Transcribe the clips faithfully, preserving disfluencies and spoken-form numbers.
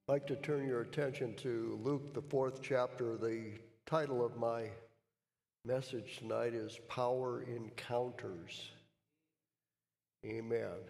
I'd like to turn your attention to Luke, the fourth chapter. The title of my message tonight is Power Encounters. Amen.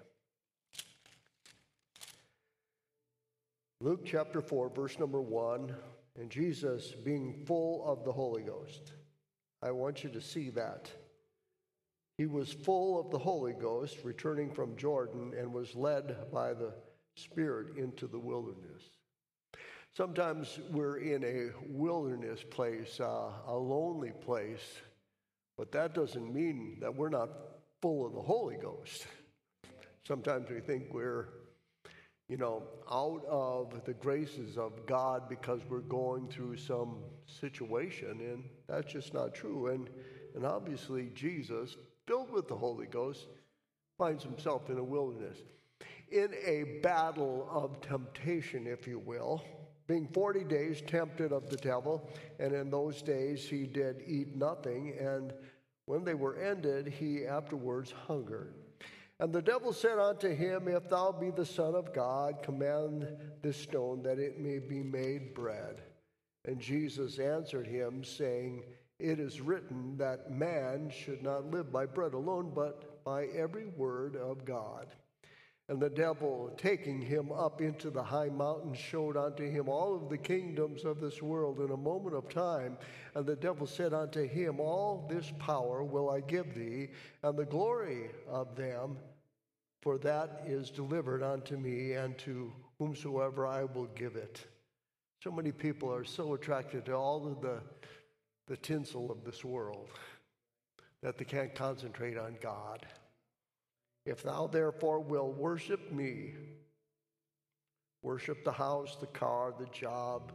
Luke chapter four, verse number one, and Jesus being full of the Holy Ghost. I want you to see that. He was full of the Holy Ghost, returning from Jordan, and was led by the Spirit into the wilderness. Sometimes we're in a wilderness place, uh, a lonely place, but that doesn't mean that we're not full of the Holy Ghost. Sometimes we think we're, you know, out of the graces of God because we're going through some situation, and that's just not true. And, and obviously Jesus, filled with the Holy Ghost, finds himself in a wilderness, in a battle of temptation, if you will, being forty days tempted of the devil, and in those days he did eat nothing, and when they were ended, he afterwards hungered. And the devil said unto him, If thou be the Son of God, command this stone that it may be made bread. And Jesus answered him, saying, It is written that man should not live by bread alone, but by every word of God. And the devil, taking him up into the high mountain, showed unto him all of the kingdoms of this world in a moment of time. And the devil said unto him, All this power will I give thee, and the glory of them, for that is delivered unto me, and to whomsoever I will give it. So many people are so attracted to all of the, the tinsel of this world that they can't concentrate on God. If thou therefore wilt worship me, worship the house, the car, the job,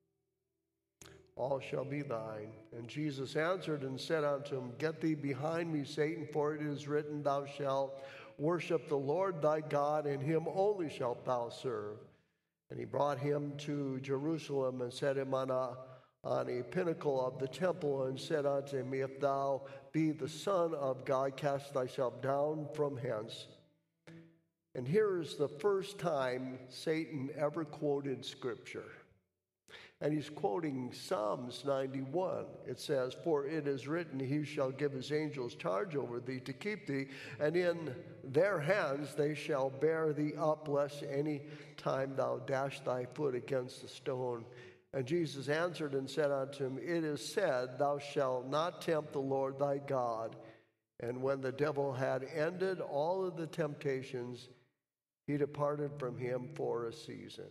all shall be thine. And Jesus answered and said unto him, Get thee behind me, Satan, for it is written, Thou shalt worship the Lord thy God, and him only shalt thou serve. And he brought him to Jerusalem and set him on a on a pinnacle of the temple, and said unto him, If thou be the Son of God, cast thyself down from hence. And here is the first time Satan ever quoted Scripture. And he's quoting Psalms ninety-one. It says, For it is written, He shall give his angels charge over thee to keep thee, and in their hands they shall bear thee up, lest any time thou dash thy foot against a stone. And Jesus answered and said unto him, It is said, Thou shalt not tempt the Lord thy God. And when the devil had ended all of the temptations, he departed from him for a season.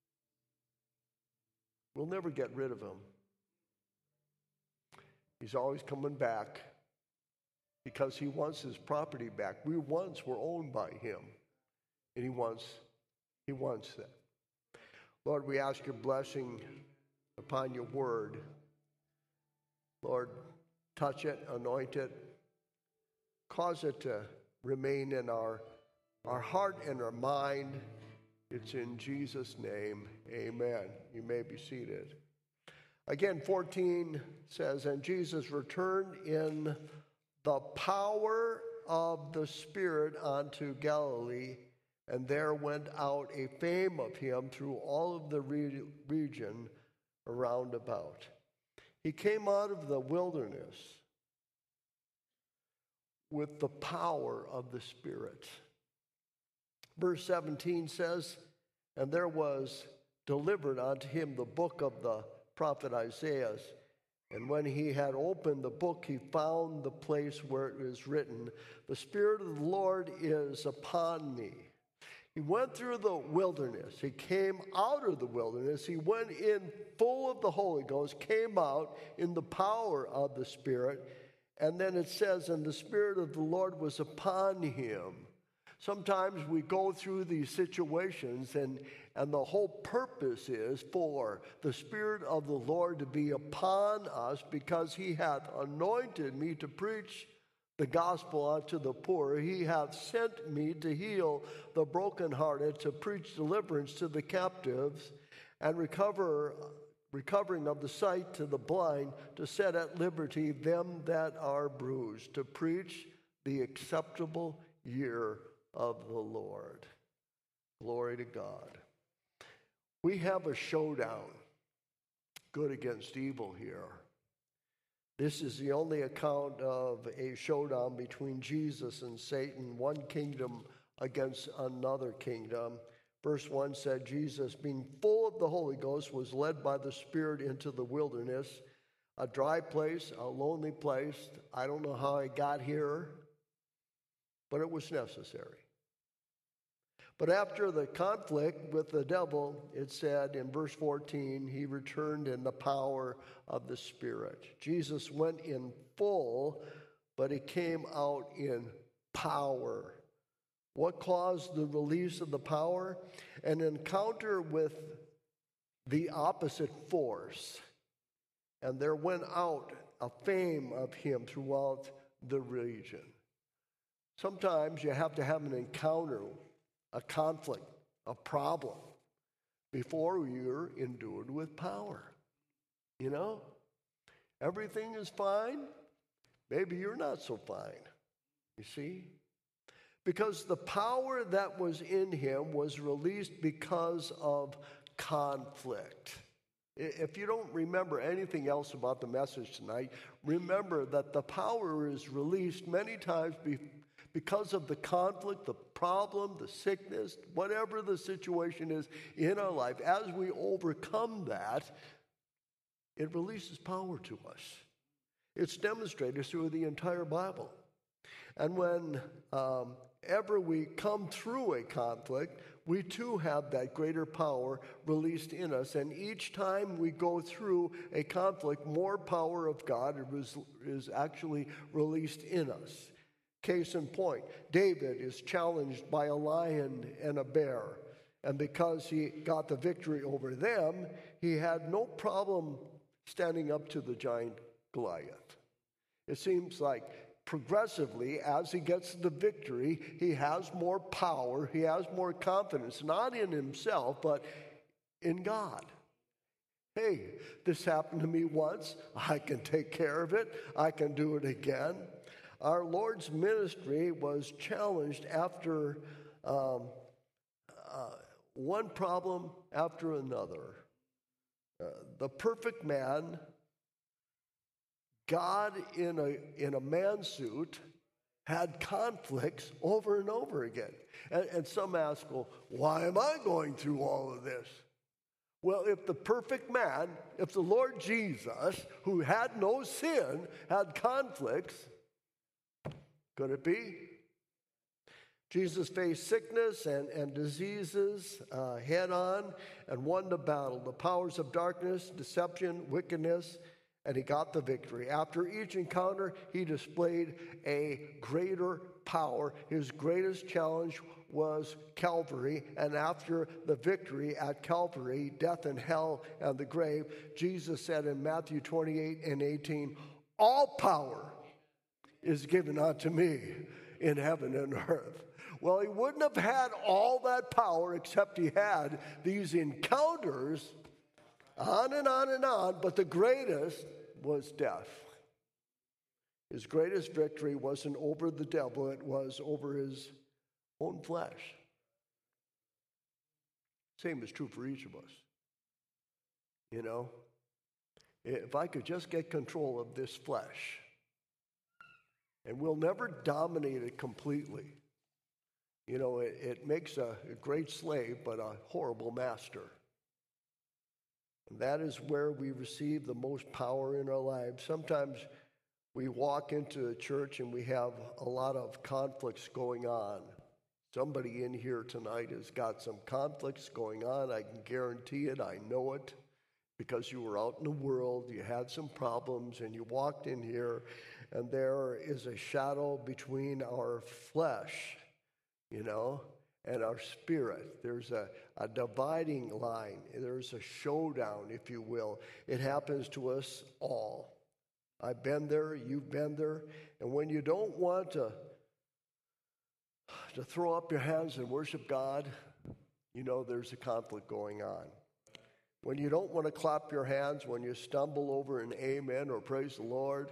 We'll never get rid of him. He's always coming back because he wants his property back. We once were owned by him, and he wants, he wants that. Lord, we ask your blessing upon your word. Lord, touch it, anoint it, cause it to remain in our, our heart and our mind. It's in Jesus' name, amen. You may be seated. Again, fourteen says, And Jesus returned in the power of the Spirit unto Galilee, and there went out a fame of him through all of the re- region around about. He came out of the wilderness with the power of the Spirit. Verse seventeen says, And there was delivered unto him the book of the prophet Isaiah. And when he had opened the book, he found the place where it is written, The Spirit of the Lord is upon me. He went through the wilderness. He came out of the wilderness. He went in full of the Holy Ghost, came out in the power of the Spirit. And then it says, And the Spirit of the Lord was upon him. Sometimes we go through these situations, and, and the whole purpose is for the Spirit of the Lord to be upon us, because he hath anointed me to preach the gospel unto the poor. He hath sent me to heal the brokenhearted, to preach deliverance to the captives, and recover recovering of the sight to the blind, to set at liberty them that are bruised, to preach the acceptable year of the Lord. Glory to God. We have a showdown, good against evil here. This is the only account of a showdown between Jesus and Satan, one kingdom against another kingdom. Verse one said, Jesus, being full of the Holy Ghost, was led by the Spirit into the wilderness, a dry place, a lonely place. I don't know how I got here, but it was necessary. But after the conflict with the devil, it said in verse fourteen, he returned in the power of the Spirit. Jesus went in full, but he came out in power. What caused the release of the power? An encounter with the opposite force. And there went out a fame of him throughout the region. Sometimes you have to have an encounter, a conflict, a problem, before you're endued with power. You know? Everything is fine. Maybe you're not so fine. You see? Because the power that was in him was released because of conflict. If you don't remember anything else about the message tonight, remember that the power is released many times because of the conflict, the problem, the sickness, whatever the situation is in our life. As we overcome that, it releases power to us. It's demonstrated through the entire Bible. And when um, ever we come through a conflict, we too have that greater power released in us. And each time we go through a conflict, more power of God is, is actually released in us. Case in point, David is challenged by a lion and a bear. And because he got the victory over them, he had no problem standing up to the giant Goliath. It seems like progressively, as he gets the victory, he has more power, he has more confidence, not in himself, but in God. Hey, this happened to me once. I can take care of it. I can do it again. Our Lord's ministry was challenged after um, uh, one problem after another. Uh, the perfect man, God in a in a man suit, had conflicts over and over again. And, and some ask, well, why am I going through all of this? Well, if the perfect man, if the Lord Jesus, who had no sin, had conflicts, could it be? Jesus faced sickness and, and diseases uh, head on and won the battle. The powers of darkness, deception, wickedness, and he got the victory. After each encounter, he displayed a greater power. His greatest challenge was Calvary. And after the victory at Calvary, death and hell and the grave, Jesus said in Matthew twenty-eight and eighteen, all power is given unto me in heaven and earth. Well, he wouldn't have had all that power except he had these encounters on and on and on, but the greatest was death. His greatest victory wasn't over the devil, it was over his own flesh. Same is true for each of us. You know, if I could just get control of this flesh, and we'll never dominate it completely. You know, it, it makes a, a great slave, but a horrible master. And that is where we receive the most power in our lives. Sometimes we walk into a church and we have a lot of conflicts going on. Somebody in here tonight has got some conflicts going on. I can guarantee it. I know it. Because you were out in the world, you had some problems, and you walked in here, and there is a shadow between our flesh, you know, and our spirit. There's a, a dividing line. There's a showdown, if you will. It happens to us all. I've been there, you've been there, and when you don't want to, to throw up your hands and worship God, you know there's a conflict going on. When you don't want to clap your hands, when you stumble over an amen or praise the Lord,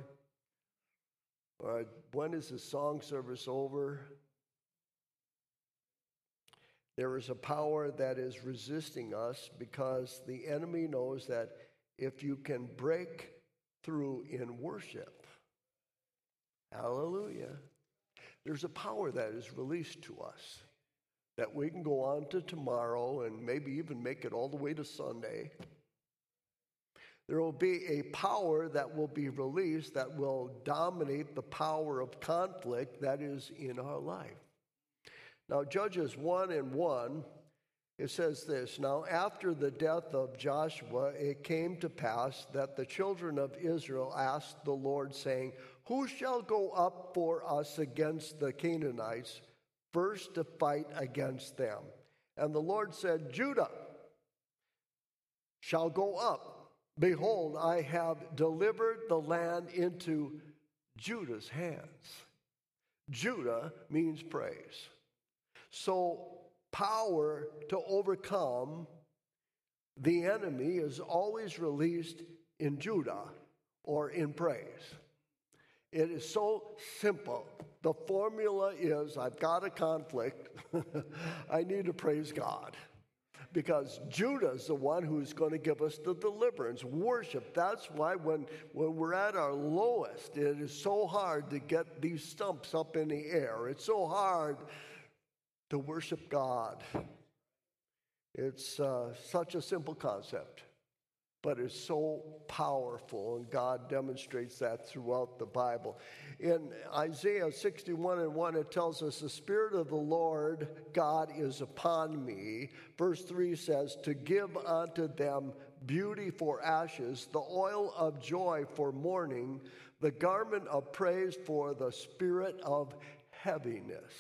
or when is the song service over? There is a power that is resisting us because the enemy knows that if you can break through in worship, hallelujah, there's a power that is released to us that we can go on to tomorrow and maybe even make it all the way to Sunday. There will be a power that will be released that will dominate the power of conflict that is in our life. Now, Judges one and one, it says this, "Now after the death of Joshua, it came to pass that the children of Israel asked the Lord, saying, 'Who shall go up for us against the Canaanites, first to fight against them?' And the Lord said, 'Judah shall go up. Behold, I have delivered the land into Judah's hands.'" Judah means praise. So power to overcome the enemy is always released in Judah or in praise. It is so simple. The formula is, I've got a conflict. I need to praise God. Because Judah is the one who's going to give us the deliverance, worship. That's why when, when we're at our lowest, it is so hard to get these stumps up in the air. It's so hard to worship God. It's uh, such a simple concept, but it's so powerful, and God demonstrates that throughout the Bible. In Isaiah sixty-one and one, it tells us, "The Spirit of the Lord God is upon me." Verse three says, "To give unto them beauty for ashes, the oil of joy for mourning, the garment of praise for the spirit of heaviness."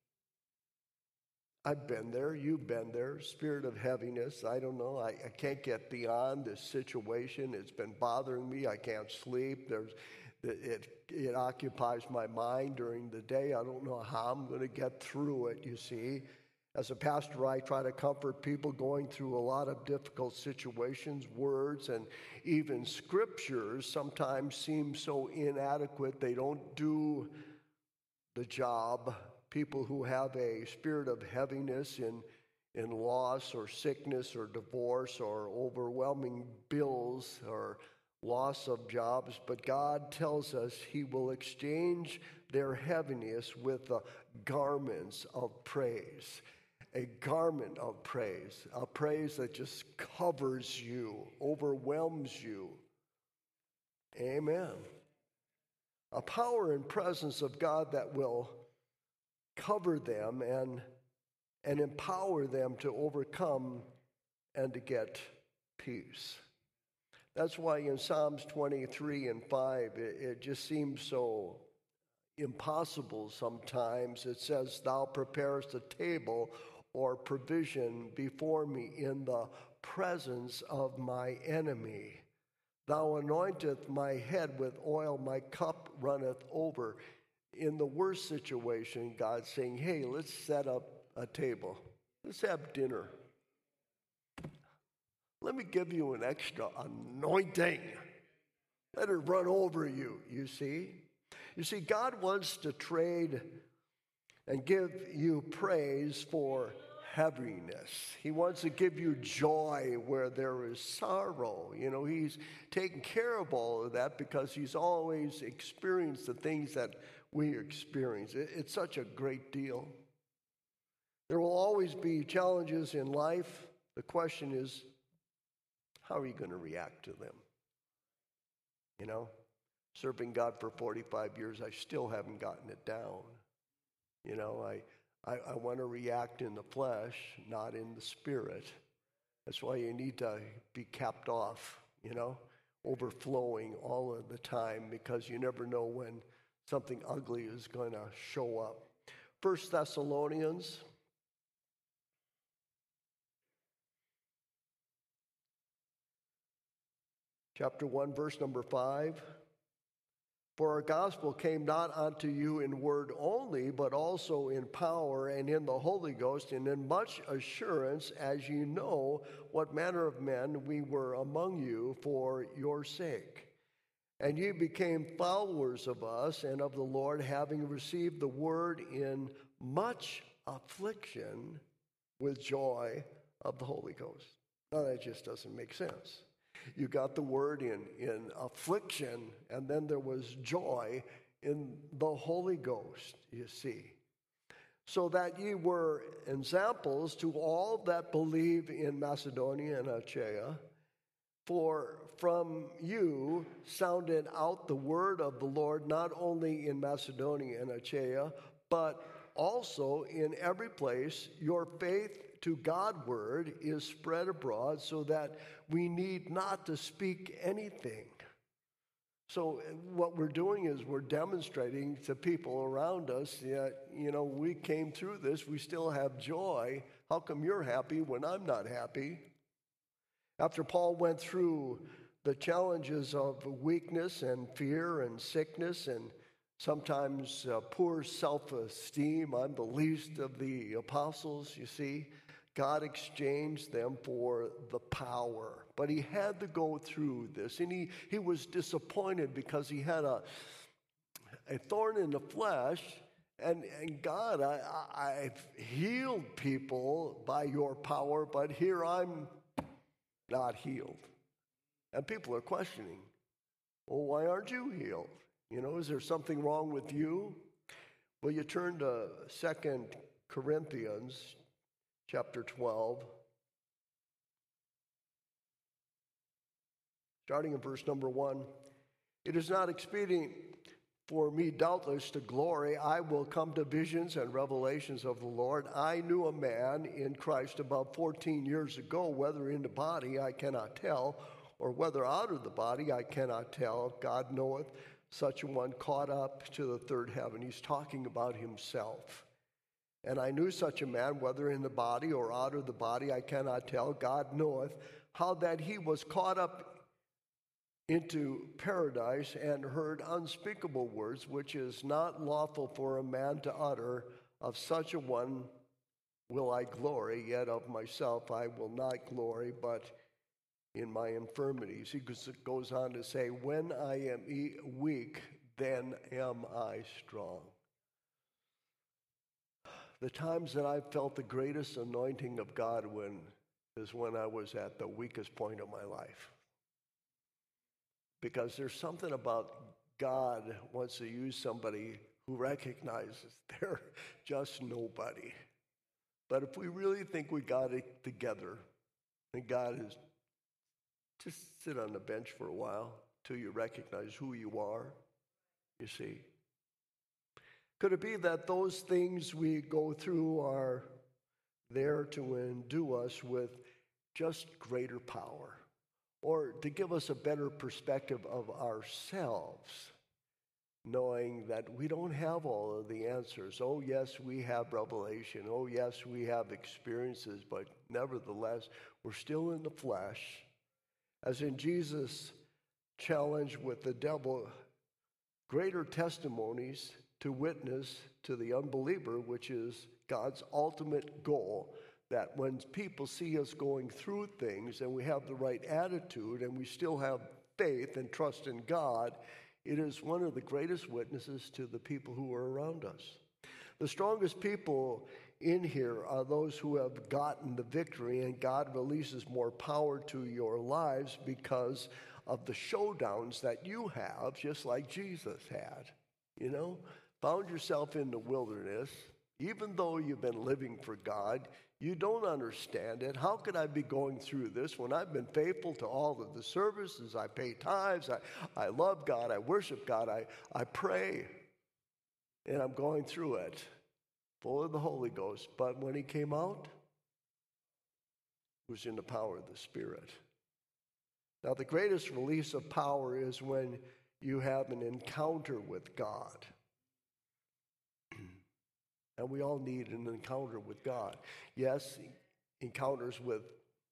I've been there. You've been there. Spirit of heaviness. I don't know. I, I can't get beyond this situation. It's been bothering me. I can't sleep. There's, it, it occupies my mind during the day. I don't know how I'm going to get through it, you see. As a pastor, I try to comfort people going through a lot of difficult situations. Words and even scriptures sometimes seem so inadequate. They don't do the job. People who have a spirit of heaviness in, in loss or sickness or divorce or overwhelming bills or loss of jobs. But God tells us He will exchange their heaviness with the garments of praise. A garment of praise. A praise that just covers you, overwhelms you. Amen. A power and presence of God that will cover them and, and empower them to overcome and to get peace. That's why in Psalms twenty-three and five, it, it just seems so impossible sometimes. It says, "Thou preparest a table or provision before me in the presence of my enemy. Thou anointest my head with oil, my cup runneth over." In the worst situation, God's saying, "Hey, let's set up a table. Let's have dinner. Let me give you an extra anointing. Let it run over you," you see. You see, God wants to trade and give you praise for heaviness. He wants to give you joy where there is sorrow. You know, He's taken care of all of that because He's always experienced the things that we experience. It's such a great deal. There will always be challenges in life. The question is, how are you going to react to them? You know, serving God for forty-five years, I still haven't gotten it down. You know, I, I, I want to react in the flesh, not in the spirit. That's why you need to be capped off, you know, overflowing all of the time, because you never know when something ugly is going to show up. First Thessalonians chapter one, verse number five. "For our gospel came not unto you in word only, but also in power and in the Holy Ghost, and in much assurance, as ye know what manner of men we were among you for your sake. And ye became followers of us and of the Lord, having received the word in much affliction with joy of the Holy Ghost. Now, that just doesn't make sense. You got the word in, in affliction, and then there was joy in the Holy Ghost, you see. So that ye were examples to all that believe in Macedonia and Achaia. For from you sounded out the word of the Lord, not only in Macedonia and Achaia, but also in every place. Your faith to Godward is spread abroad, so that we need not to speak anything. So what we're doing is we're demonstrating to people around us that, you know, we came through this, we still have joy. How come you're happy when I'm not happy? After Paul went through the challenges of weakness and fear and sickness and sometimes uh, poor self-esteem, I'm the least of the apostles, you see, God exchanged them for the power. But he had to go through this, and he, he was disappointed because he had a, a thorn in the flesh. And, and God, I, I, I've healed people by your power, but here I'm not healed. And people are questioning, well, why aren't you healed? You know, is there something wrong with you? Well, you turn to Second Corinthians chapter twelve, starting in verse number one. It is not expedient for me, doubtless, to glory. I will come to visions and revelations of the Lord. I knew a man in Christ about fourteen years ago, whether in the body I cannot tell, or whether out of the body I cannot tell. God knoweth, such a one caught up to the third heaven. He's talking about himself. And I knew such a man, whether in the body or out of the body I cannot tell. God knoweth, how that he was caught up into paradise and heard unspeakable words, which is not lawful for a man to utter. Of such a one will I glory, yet of myself I will not glory, but in my infirmities. He goes on to say, when I am weak, then am I strong. The times that I've felt the greatest anointing of God when, is when I was at the weakest point of my life. Because there's something about God wants to use somebody who recognizes they're just nobody. But if we really think we got it together, then God is, just sit on the bench for a while till you recognize who you are, you see. Could it be that those things we go through are there to endue us with just greater power, or to give us a better perspective of ourselves, knowing that we don't have all of the answers? Oh, yes, we have revelation. Oh, yes, we have experiences, but nevertheless, we're still in the flesh. As in Jesus' challenge with the devil, greater testimonies to witness to the unbeliever, which is God's ultimate goal, that when people see us going through things and we have the right attitude and we still have faith and trust in God, it is one of the greatest witnesses to the people who are around us. The strongest people in here are those who have gotten the victory, and God releases more power to your lives because of the showdowns that you have, just like Jesus had. You know, found yourself in the wilderness, even though you've been living for God, you don't understand it. How could I be going through this when I've been faithful to all of the services? I pay tithes, I, I love God, I worship God, I, I pray, and I'm going through it, full of the Holy Ghost. But when he came out, it was in the power of the Spirit. Now, the greatest release of power is when you have an encounter with God. And we all need an encounter with God. Yes, encounters with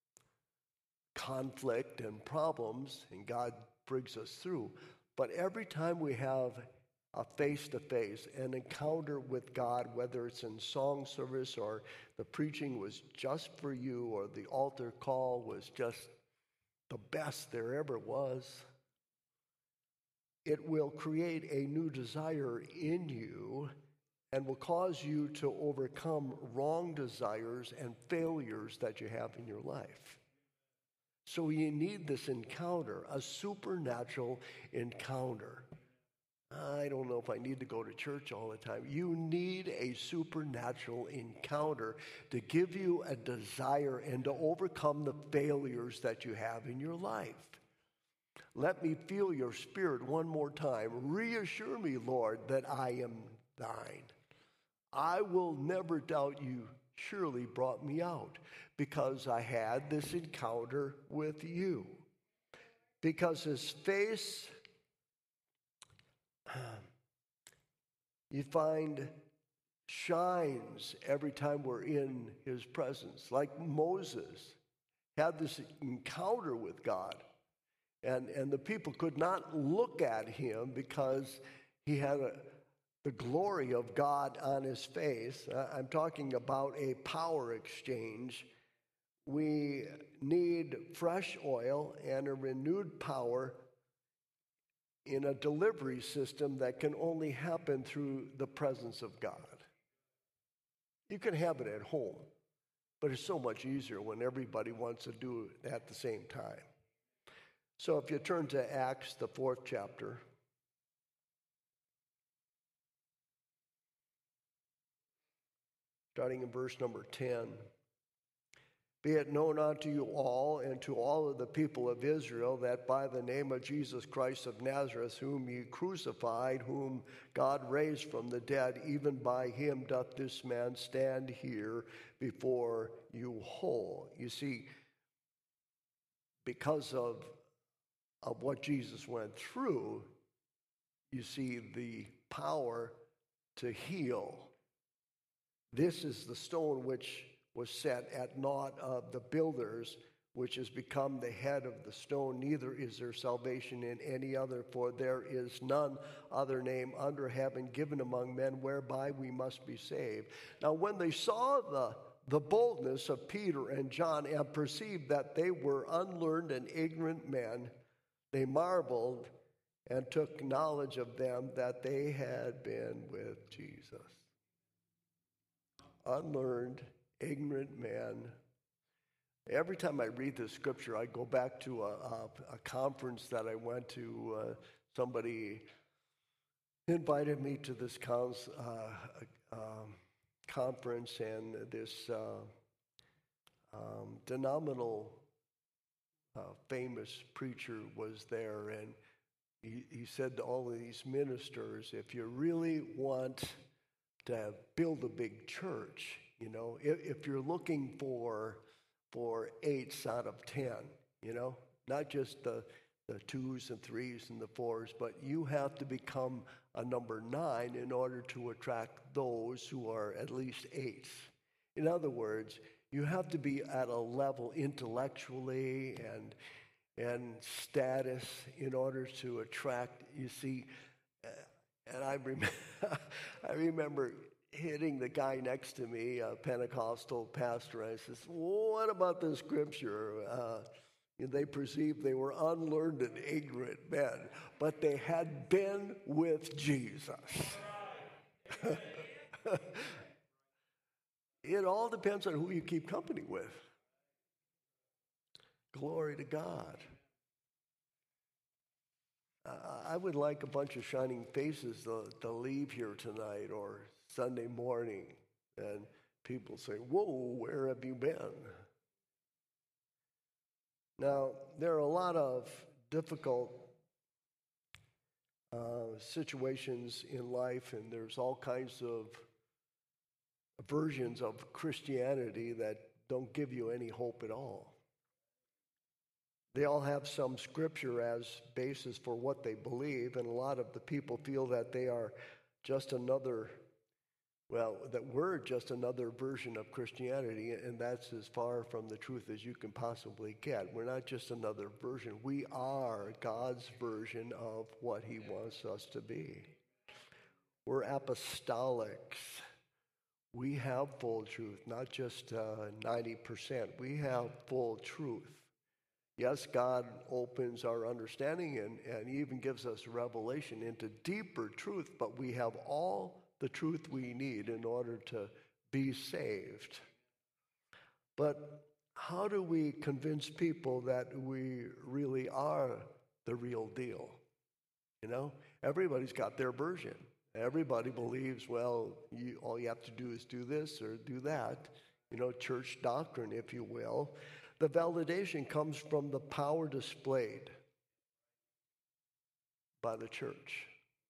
conflict and problems, and God brings us through. But every time we have a face-to-face, an encounter with God, whether it's in song service or the preaching was just for you or the altar call was just the best there ever was, it will create a new desire in you, and will cause you to overcome wrong desires and failures that you have in your life. So you need this encounter, a supernatural encounter. I don't know if I need to go to church all the time. You need a supernatural encounter to give you a desire and to overcome the failures that you have in your life. Let me feel your spirit one more time. Reassure me, Lord, that I am thine. I will never doubt you surely brought me out because I had this encounter with you. Because his face, you find, shines every time we're in his presence. Like Moses had this encounter with God. And, and the people could not look at him because he had a, the glory of God on his face. Uh, I'm talking about a power exchange. We need fresh oil and a renewed power in a delivery system that can only happen through the presence of God. You can have it at home, but it's so much easier when everybody wants to do it at the same time. So if you turn to Acts, the fourth chapter, starting in verse number ten. Be it known unto you all and to all of the people of Israel that by the name of Jesus Christ of Nazareth, whom ye crucified, whom God raised from the dead, even by him doth this man stand here before you whole. You see, because of, of what Jesus went through, you see the power to heal. This is the stone which was set at naught of the builders, which has become the head of the stone. Neither is there salvation in any other, for there is none other name under heaven given among men whereby we must be saved. Now when they saw the, the boldness of Peter and John and perceived that they were unlearned and ignorant men, they marveled and took knowledge of them that they had been with Jesus. Unlearned, ignorant men. Every time I read this scripture, I go back to a, a, a conference that I went to. Uh, somebody invited me to this cons, uh, um, conference, and this uh, um, denominational uh, famous preacher was there, and he, he said to all of these ministers, if you really want to build a big church, you know, if, if you're looking for for eights out of ten, you know, not just the the twos and threes and the fours, but you have to become a number nine in order to attract those who are at least eights. In other words, you have to be at a level intellectually and and status in order to attract. You see, and I remember, I remember hitting the guy next to me, a Pentecostal pastor. I says, what about the scripture? Uh, they perceived they were unlearned and ignorant men, but they had been with Jesus. It all depends on who you keep company with. Glory to God. Uh, I would like a bunch of shining faces to, to leave here tonight or Sunday morning, and people say, whoa, where have you been? Now, there are a lot of difficult uh, situations in life, and there's all kinds of versions of Christianity that don't give you any hope at all. They all have some scripture as basis for what they believe, and a lot of the people feel that they are just another, well, that we're just another version of Christianity, and that's as far from the truth as you can possibly get. We're not just another version. We are God's version of what he wants us to be. We're apostolics. We have full truth, not just uh, ninety percent. We have full truth. Yes, God opens our understanding and, and even gives us revelation into deeper truth, but we have all the truth we need in order to be saved. But how do we convince people that we really are the real deal? You know, everybody's got their version. Everybody believes, well, you, all you have to do is do this or do that. You know, church doctrine, if you will. The validation comes from the power displayed by the church.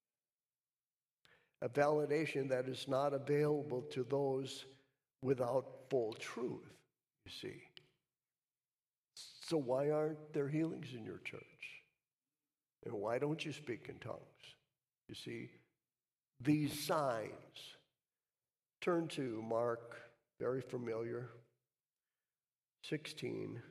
A validation that is not available to those without full truth, you see. So why aren't there healings in your church? And why don't you speak in tongues? You see, these signs. Turn to Mark, very familiar, sixteen.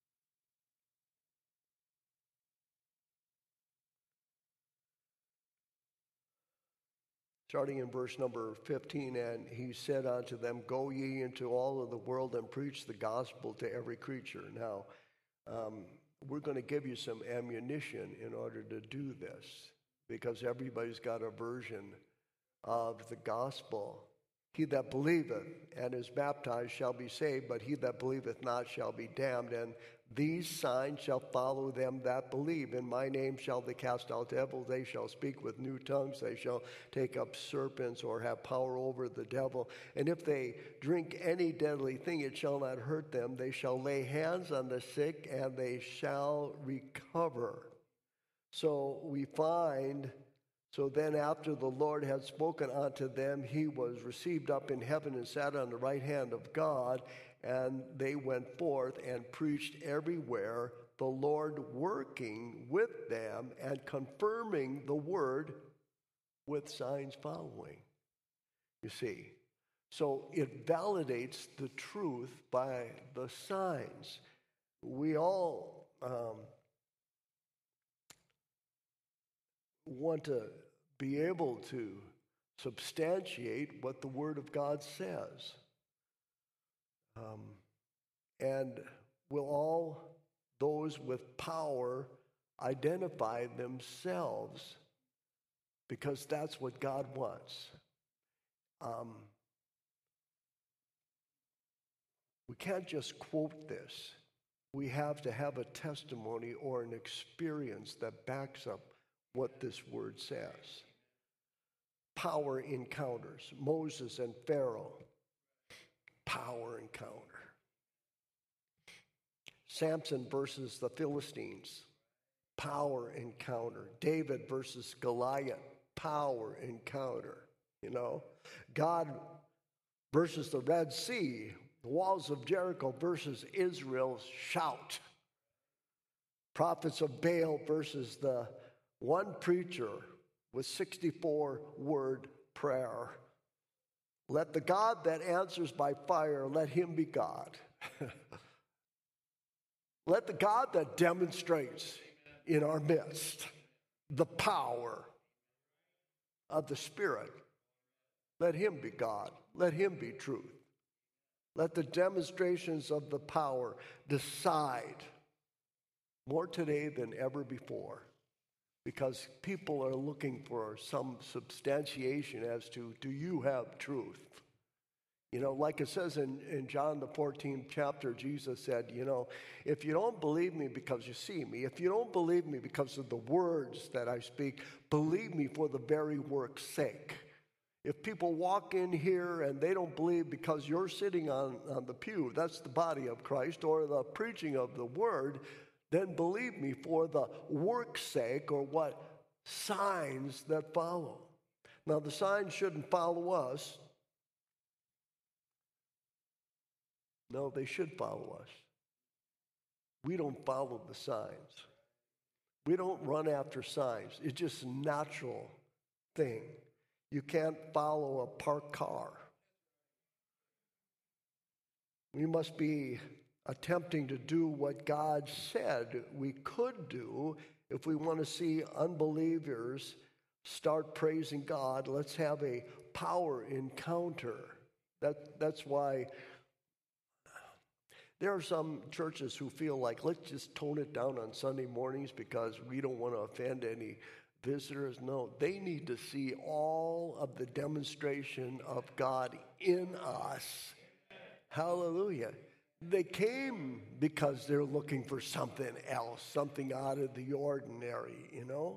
Starting in verse number fifteen, and he said unto them, go ye into all of the world and preach the gospel to every creature. Now, um, we're going to give you some ammunition in order to do this, because everybody's got a version of the gospel. He that believeth and is baptized shall be saved, but he that believeth not shall be damned. And these signs shall follow them that believe. In my name shall they cast out devils. They shall speak with new tongues. They shall take up serpents or have power over the devil. And if they drink any deadly thing, it shall not hurt them. They shall lay hands on the sick, and they shall recover. So we find, so then after the Lord had spoken unto them, he was received up in heaven and sat on the right hand of God. And they went forth and preached everywhere, the Lord working with them and confirming the word with signs following. You see, so it validates the truth by the signs. We all um, want to be able to substantiate what the Word of God says. Um, and will all those with power identify themselves, because that's what God wants. Um, we can't just quote this. We have to have a testimony or an experience that backs up what this word says. Power encounters. Moses and Pharaoh. Power encounter. Samson versus the Philistines. Power encounter. David versus Goliath. Power encounter. You know, God versus the Red Sea. The walls of Jericho versus Israel's shout. Prophets of Baal versus the one preacher with sixty-four word prayer. Let the God that answers by fire, let him be God. Let the God that demonstrates in our midst the power of the Spirit, let him be God. Let him be truth. Let the demonstrations of the power decide more today than ever before, because people are looking for some substantiation as to, do you have truth? You know, like it says in, in John the fourteenth chapter, Jesus said, you know, if you don't believe me because you see me, if you don't believe me because of the words that I speak, believe me for the very work's sake. If people walk in here and they don't believe because you're sitting on, on the pew, that's the body of Christ, or the preaching of the word, then believe me for the work's sake, or what signs that follow. Now, the signs shouldn't follow us. No, they should follow us. We don't follow the signs. We don't run after signs. It's just a natural thing. You can't follow a parked car. We must be attempting to do what God said we could do. If we want to see unbelievers start praising God, let's have a power encounter. That, that's why there are some churches who feel like, let's just tone it down on Sunday mornings because we don't want to offend any visitors. No, they need to see all of the demonstration of God in us. Hallelujah. They came because they're looking for something else, something out of the ordinary, you know.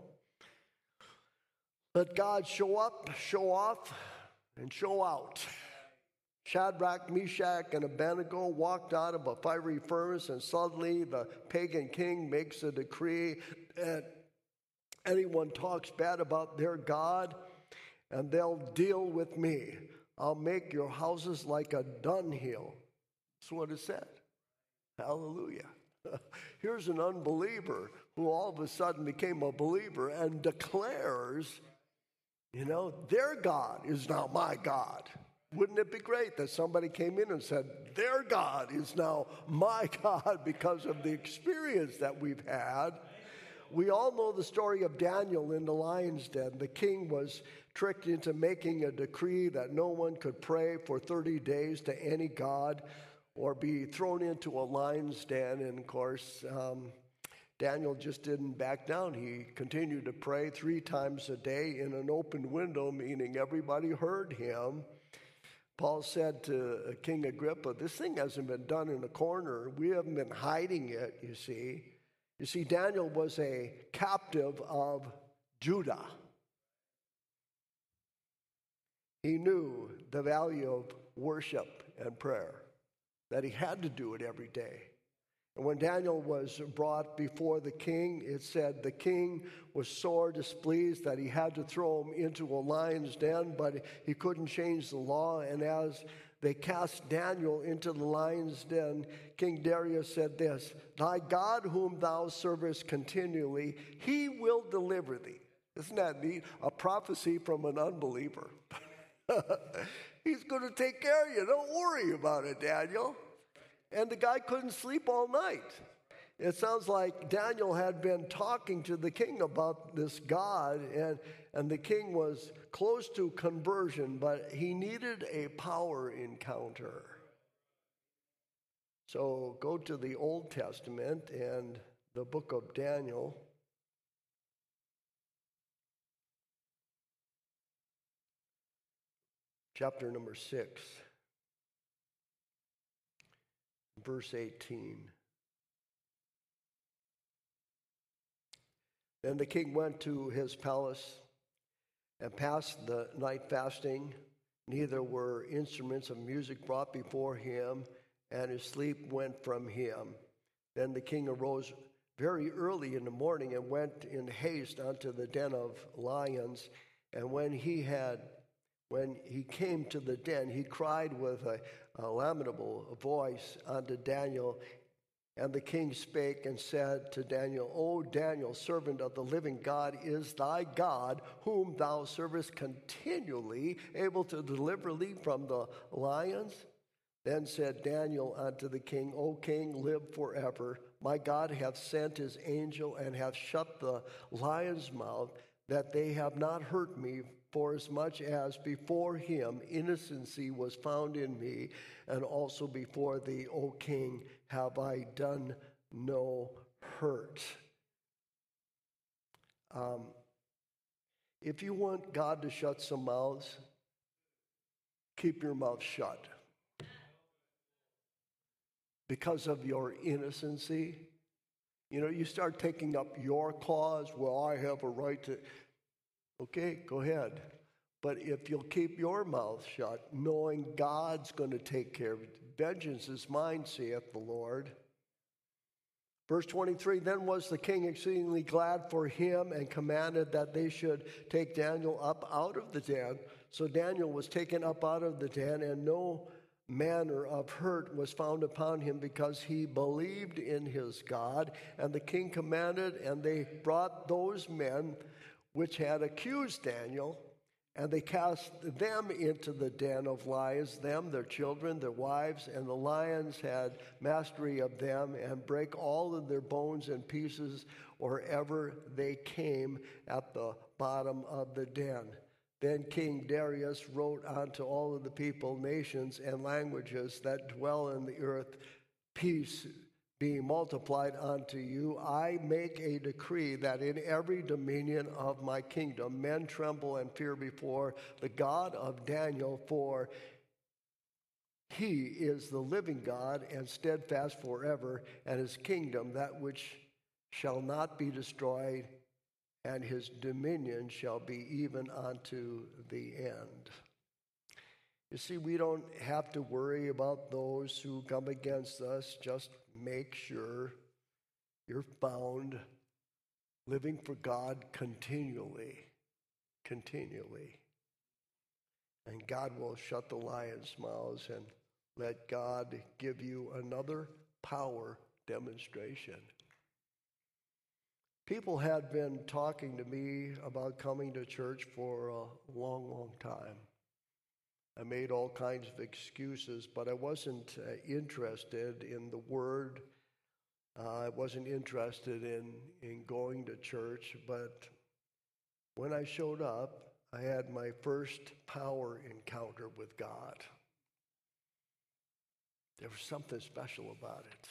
Let God show up, show off, and show out. Shadrach, Meshach, and Abednego walked out of a fiery furnace, and suddenly the pagan king makes a decree that anyone talks bad about their God, and they'll deal with me. I'll make your houses like a dunghill. That's what it said. Hallelujah. Here's an unbeliever who all of a sudden became a believer and declares, you know, their God is now my God. Wouldn't it be great that somebody came in and said, their God is now my God because of the experience that we've had? We all know the story of Daniel in the lion's den. The king was tricked into making a decree that no one could pray for thirty days to any god or be thrown into a lion's den. And of course, um, Daniel just didn't back down. He continued to pray three times a day in an open window, meaning everybody heard him. Paul said to King Agrippa, this thing hasn't been done in a corner. We haven't been hiding it, you see. You see, Daniel was a captive of Judah. He knew the value of worship and prayer, that he had to do it every day. And when Daniel was brought before the king, it said the king was sore displeased that he had to throw him into a lion's den, but he couldn't change the law. And as they cast Daniel into the lion's den, King Darius said this, thy God whom thou servest continually, he will deliver thee. Isn't that neat? A prophecy from an unbeliever. He's going to take care of you. Don't worry about it, Daniel. And the guy couldn't sleep all night. It sounds like Daniel had been talking to the king about this God, and, and the king was close to conversion, but he needed a power encounter. So go to the Old Testament and the book of Daniel. Chapter number six. Verse eighteen. Then the king went to his palace and passed the night fasting. Neither were instruments of music brought before him, and his sleep went from him. Then the king arose very early in the morning and went in haste unto the den of lions. And when he had When he came to the den, he cried with a, a lamentable voice unto Daniel. And the king spake and said to Daniel, O Daniel, servant of the living God, is thy God, whom thou servest continually, able to deliver thee from the lions? Then said Daniel unto the king, O king, live forever. My God hath sent his angel and hath shut the lion's mouth, that they have not hurt me, for as much as before him innocency was found in me, and also before thee, O king, have I done no hurt. Um, if you want God to shut some mouths, keep your mouth shut. Because of your innocency, you know, you start taking up your cause. Well, I have a right to. Okay, go ahead. But if you'll keep your mouth shut, knowing God's going to take care of it, vengeance is mine, saith the Lord. Verse twenty-three, then was the king exceedingly glad for him and commanded that they should take Daniel up out of the den. So Daniel was taken up out of the den, and no manner of hurt was found upon him, because he believed in his God. And the king commanded, and they brought those men which had accused Daniel, and they cast them into the den of lions, them, their children, their wives, and the lions had mastery of them, and brake all of their bones in pieces wherever they came at the bottom of the den. Then King Darius wrote unto all of the people, nations, and languages that dwell in the earth, peace being multiplied unto you, I make a decree that in every dominion of my kingdom men tremble and fear before the God of Daniel, for he is the living God and steadfast forever, and his kingdom that which shall not be destroyed, and his dominion shall be even unto the end. You see, we don't have to worry about those who come against us. Just make sure you're found living for God continually, continually. And God will shut the lions' mouths and let God give you another power demonstration. People had been talking to me about coming to church for a long, long time. I made all kinds of excuses, but I wasn't uh, interested in the Word. Uh, I wasn't interested in, in going to church, but when I showed up, I had my first power encounter with God. There was something special about it.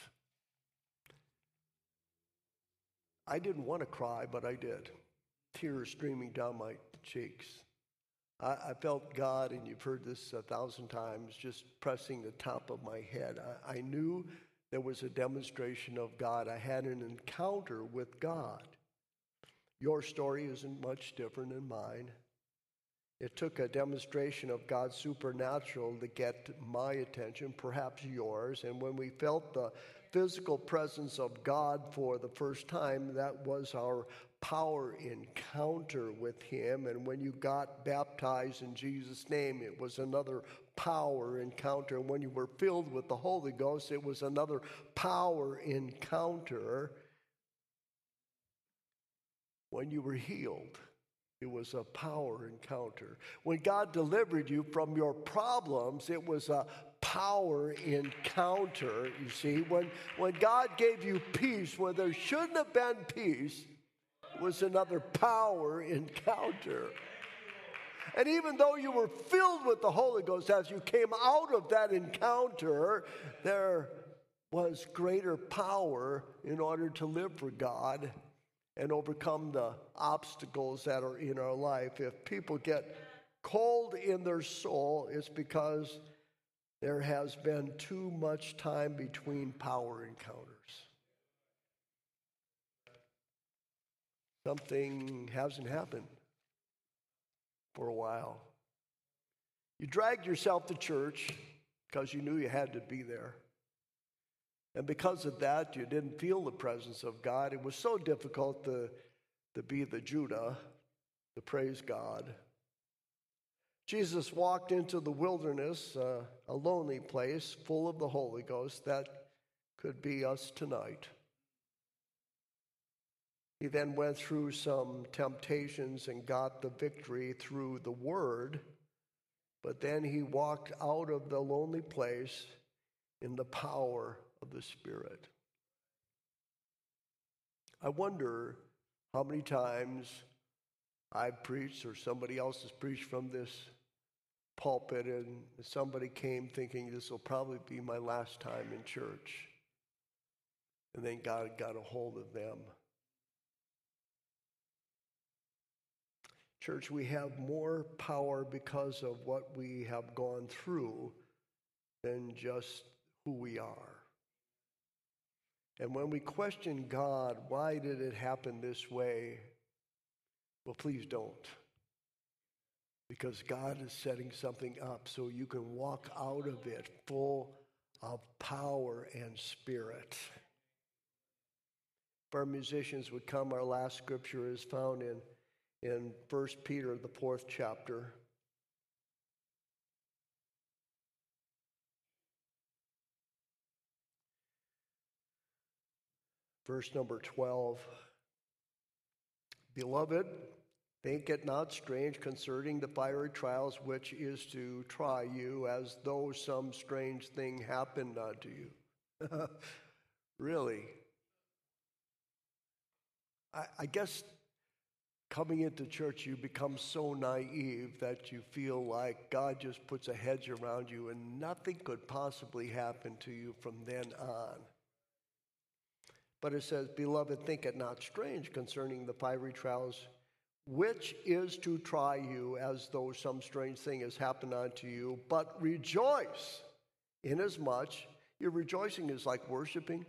I didn't want to cry, but I did. Tears streaming down my cheeks. I, I felt God, and you've heard this a thousand times, just pressing the top of my head. I, I knew there was a demonstration of God. I had an encounter with God. Your story isn't much different than mine. It took a demonstration of God's supernatural to get my attention, perhaps yours. And when we felt the physical presence of God for the first time, that was our power encounter with him. And when you got baptized in Jesus' name, it was another power encounter. And when you were filled with the Holy Ghost, it was another power encounter. When you were healed, it was a power encounter. When God delivered you from your problems, it was a power encounter, you see. When, when God gave you peace where there shouldn't have been peace, it was another power encounter. And even though you were filled with the Holy Ghost as you came out of that encounter, there was greater power in order to live for God and overcome the obstacles that are in our life. If people get cold in their soul, it's because there has been too much time between power encounters. Something hasn't happened for a while. You dragged yourself to church because you knew you had to be there. And because of that, you didn't feel the presence of God. It was so difficult to, to be the Judah, to praise God. Jesus walked into the wilderness, uh, a lonely place full of the Holy Ghost. That could be us tonight. He then went through some temptations and got the victory through the Word. But then he walked out of the lonely place in the power of the Spirit. I wonder how many times I've preached or somebody else has preached from this pulpit and somebody came thinking this will probably be my last time in church. And then God got a hold of them. Church, we have more power because of what we have gone through than just who we are. And when we question God, why did it happen this way? Well, please don't. Because God is setting something up so you can walk out of it full of power and spirit. If our musicians would come, our last scripture is found in, in First Peter, the fourth chapter. Verse number twelve. Beloved, think it not strange concerning the fiery trials which is to try you, as though some strange thing happened unto you. Really? I, I guess coming into church, you become so naive that you feel like God just puts a hedge around you and nothing could possibly happen to you from then on. But it says, beloved, think it not strange concerning the fiery trials, which is to try you as though some strange thing has happened unto you. But rejoice, inasmuch, your rejoicing is like worshiping.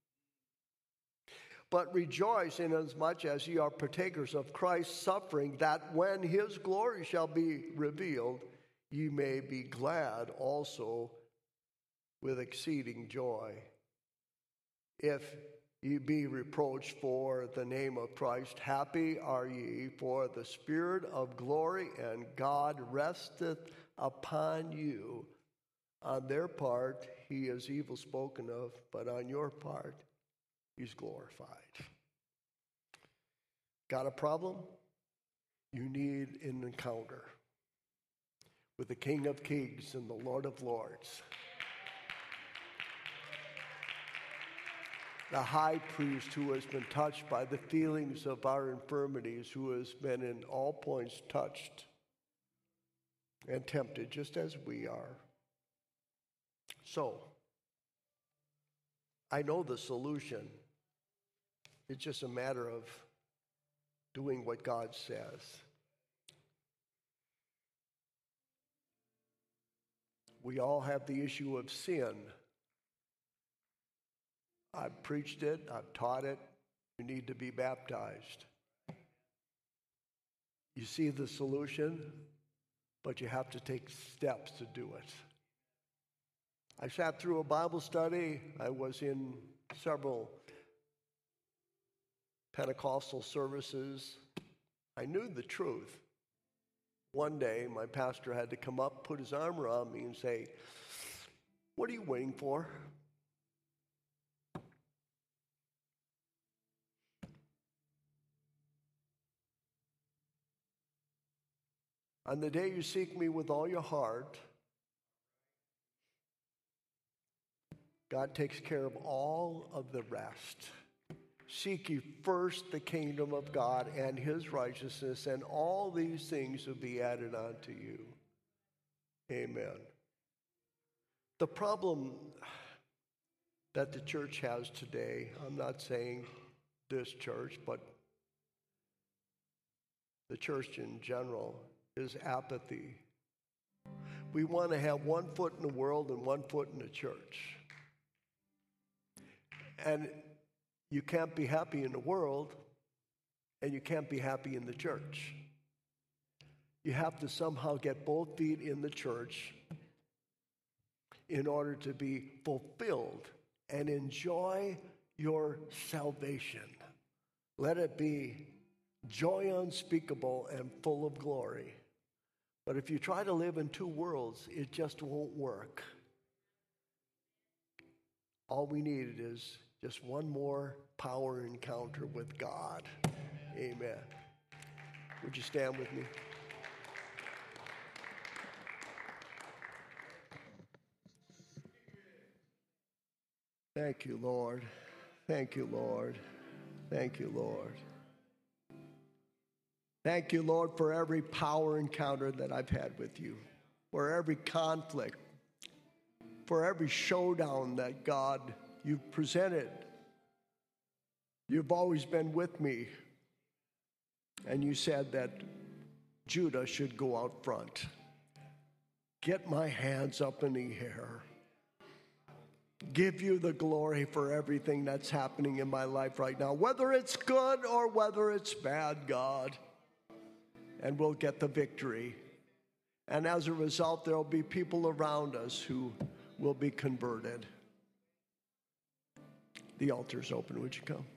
But rejoice inasmuch as ye are partakers of Christ's suffering, that when his glory shall be revealed, ye may be glad also with exceeding joy. If ye be reproached for the name of Christ, happy are ye, for the Spirit of glory and God resteth upon you. On their part, he is evil spoken of, but on your part, he's glorified. Got a problem? You need an encounter with the King of Kings and the Lord of Lords. The high priest who has been touched by the feelings of our infirmities, who has been in all points touched and tempted just as we are. So, I know the solution. It's just a matter of doing what God says. We all have the issue of sin. I've preached it, I've taught it. You need to be baptized. You see the solution, but you have to take steps to do it. I sat through a Bible study. I was in several Pentecostal services. I knew the truth. One day, my pastor had to come up, put his arm around me and say, "What are you waiting for?" On the day you seek me with all your heart, God takes care of all of the rest. Seek ye first the kingdom of God and his righteousness, and all these things will be added unto you. Amen. The problem that the church has today, I'm not saying this church, but the church in general, is apathy. We want to have one foot in the world and one foot in the church. And you can't be happy in the world, and you can't be happy in the church. You have to somehow get both feet in the church in order to be fulfilled and enjoy your salvation. Let it be joy unspeakable and full of glory. But if you try to live in two worlds, it just won't work. All we need is just one more power encounter with God. Amen. Would you stand with me? Thank you, Lord. Thank you, Lord. Thank you, Lord. Thank you, Lord, for every power encounter that I've had with you, for every conflict, for every showdown that, God, you've presented. You've always been with me. And you said that Judah should go out front. Get my hands up in the air. Give you the glory for everything that's happening in my life right now, whether it's good or whether it's bad, God. And we'll get the victory. And as a result, there'll be people around us who will be converted. The altar's open. Would you come?